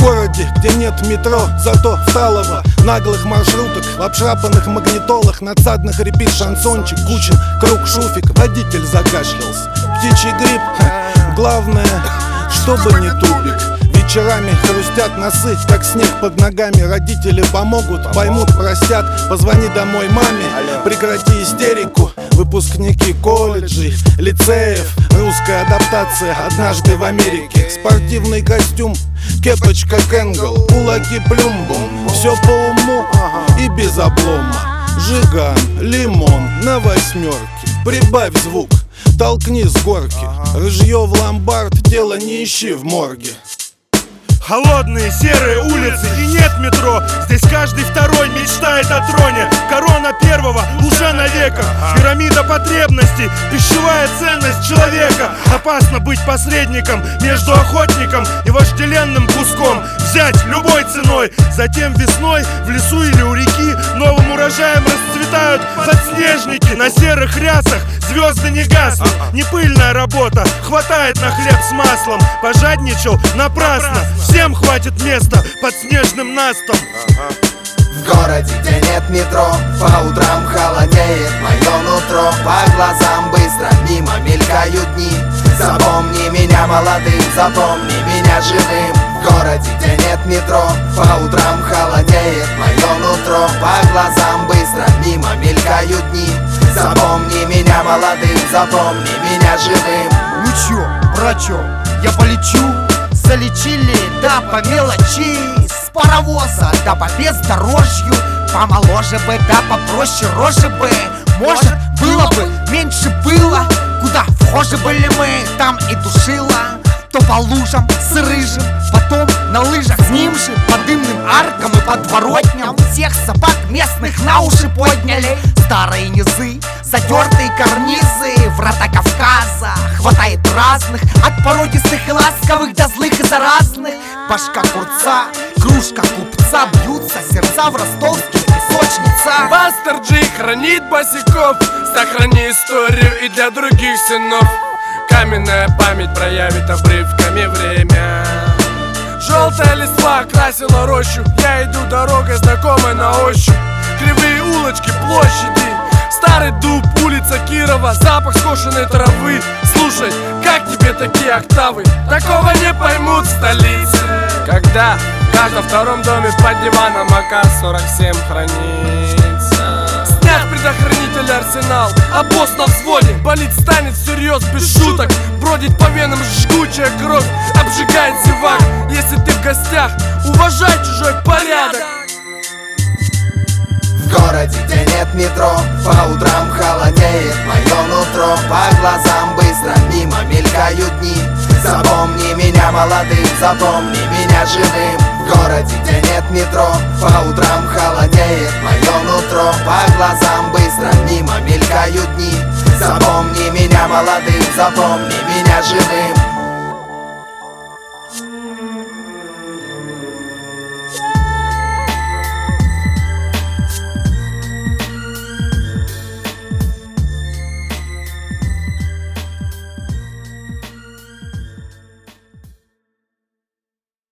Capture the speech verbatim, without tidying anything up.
городе, где нет метро, зато сталово наглых маршруток, в обшрапанных магнитолах, надсадных репит шансончик, кучен, круг, шуфик, водитель закашлялся. Птичий грипп, главное, чтобы не тупик. Вечерами хрустят носы, как снег под ногами. Родители помогут, поймут, простят. Позвони домой маме, прекрати истерику. Выпускники колледжей, лицеев, русская адаптация однажды в Америке. Спортивный костюм, кепочка Кэнгл, кулаки плюмбум. Все по уму и без облома. Жиган, лимон на восьмерке. Прибавь звук, толкни с горки. Рыжье в ломбард, тело не ищи в морге. Холодные серые улицы и нет метро. Здесь каждый второй мечтает о троне. Корона первого уже на веках. Пирамида потребностей, пищевая ценность человека. Опасно быть посредником между охотником и вожделенным куском. Взять любой ценой. Затем весной в лесу или у реки новым урожаем расцветают подснежники. На серых рясах звезды не гаснут. Не пыльная работа, хватает на хлеб с маслом. Пожадничал напрасно. Всем хватит места под снежным настом. В городе, где нет метро, по утрам холодеет мое нутро. По глазам быстро мимо мелькают дни. Запомни меня молодым, запомни меня живым. В городе, где нет метро, по утрам холодеет мое нутро. По глазам быстро мимо мелькают дни. Запомни меня молодым, запомни меня живым. Ничего, врачом, я полечу. Залечили, да по мелочи. С паровоза, да по бездорожью. Помоложе бы, да попроще рожи бы. Может, было бы, меньше было. Куда вхожи были мы, там и душила. То по лужам с рыжим, потом на лыжах с ним же. По дымным аркам и подворотням всех собак местных на уши подняли. Старые низы, затертые карнизы, врата Кавказа. Хватает разных, от породистых и ласковых до злых и заразных. Башка курца, кружка купца, бьются сердца в ростовских песочницах. Бастер Джи хранит босиков, сохрани историю и для других сынов. Каменная память проявит обрывками время. Желтая листва красила рощу. Я иду дорогой знакомой на ощупь. Кривые улочки, площади, старый дуб, улица Кирова, запах скошенной травы. Слушай, как тебе такие октавы? Такого не поймут в столице. Когда в каждом втором доме под диваном А К сорок семь хранится. Снять предохранитель арсенал, а босс на взводе. Болит станет всерьез, без шуток. Бродит по венам жгучая кровь, обжигает зевак. Если ты в гостях, уважай чужой порядок. В городе, где нет метро, по утрам холодеет мое нутро. По глазам быстро мимо мелькают дни. Запомни меня молодым, запомни меня живым. В городе, где нет метро, по утрам холодеет мое нутро. По глазам быстро мимо мелькают дни. Запомни меня молодым, запомни меня живым.